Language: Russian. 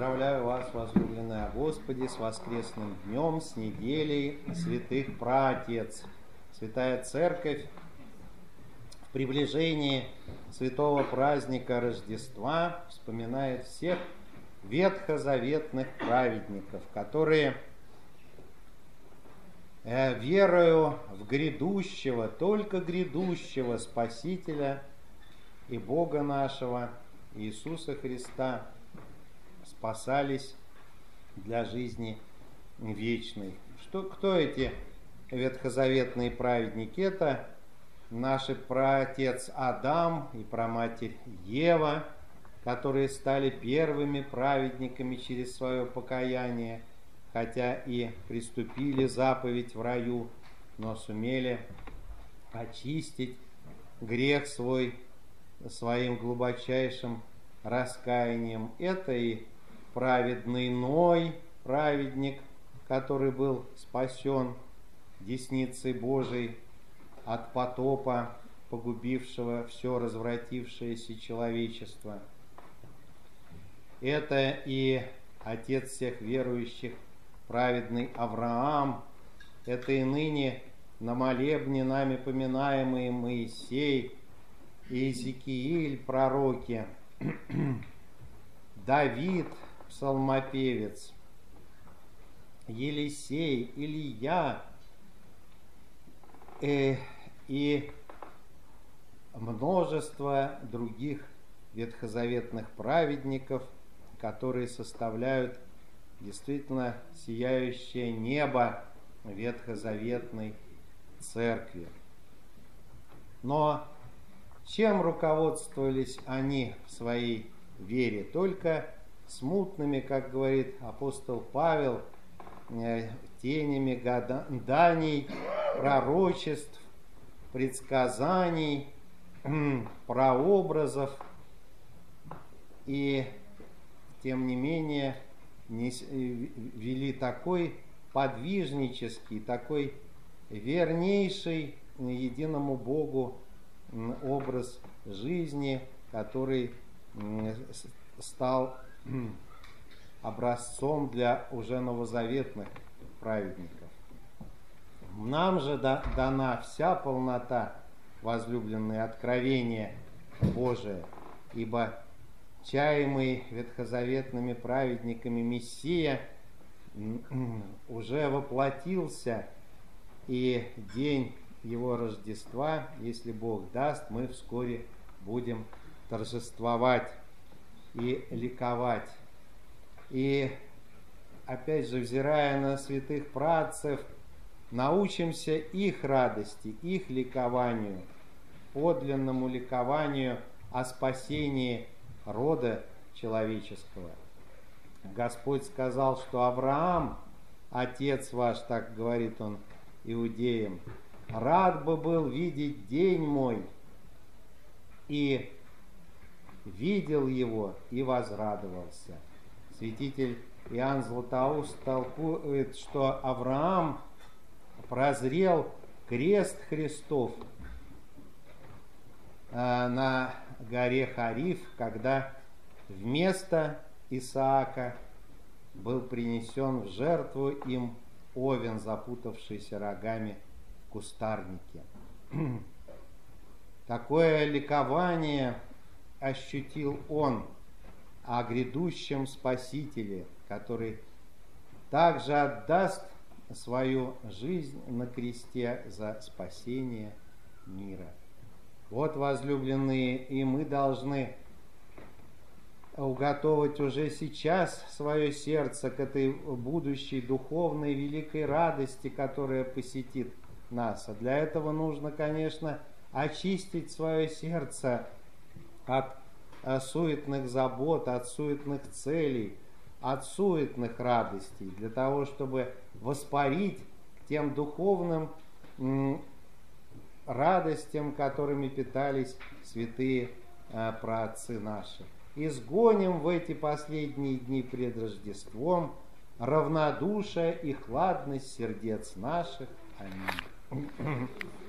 Поздравляю вас, возлюбленные Господи, с воскресным днем, с неделей святых праотец. Святая Церковь в приближении святого праздника Рождества вспоминает всех ветхозаветных праведников, которые верою в грядущего, только грядущего Спасителя и Бога нашего, Иисуса Христа, спасались для жизни вечной. Кто эти ветхозаветные праведники? Это наши праотец Адам и праматерь Ева, которые стали первыми праведниками через свое покаяние, хотя и приступили заповедь в раю, но сумели очистить грех свой своим глубочайшим раскаянием. Это и праведный Ной, праведник, который был спасен десницей Божией от потопа, погубившего все развратившееся человечество. Это и отец всех верующих, праведный Авраам. Это и ныне на молебне нами поминаемый Моисей, Иезекииль, пророки, Давид, псалмопевец, Елисей, Илья и множество других ветхозаветных праведников, которые составляют действительно сияющее небо ветхозаветной церкви. Но чем руководствовались они в своей вере? Только смутными, как говорит апостол Павел, тенями гаданий, пророчеств, предсказаний, прообразов, и тем не менее вели такой подвижнический, такой вернейший единому Богу образ жизни, который стал образцом для уже новозаветных праведников. Нам же дана вся полнота, возлюбленные, откровения Божия, ибо чаемый ветхозаветными праведниками Мессия уже воплотился, и день его Рождества, если Бог даст, мы вскоре будем торжествовать и ликовать. И опять же, взирая на святых праотцев, научимся их радости, их ликованию, подлинному ликованию о спасении рода человеческого. Господь сказал, что Авраам, отец ваш, так говорит он иудеям, рад бы был видеть день мой, и видел его и возрадовался. Святитель Иоанн Златоуст толкует, что Авраам прозрел крест Христов на горе Хариф, когда вместо Исаака был принесен в жертву им овен, запутавшийся рогами в кустарнике. Такое ликование ощутил он о грядущем Спасителе, который также отдаст свою жизнь на кресте за спасение мира. Вот, возлюбленные, и мы должны уготовить уже сейчас свое сердце к этой будущей духовной великой радости, которая посетит нас. А для этого нужно, конечно, очистить свое сердце от суетных забот, от суетных целей, от суетных радостей, для того, чтобы воспарить к тем духовным радостям, которыми питались святые праотцы наши. Изгоним в эти последние дни пред Рождеством равнодушие и хладность сердец наших. Аминь.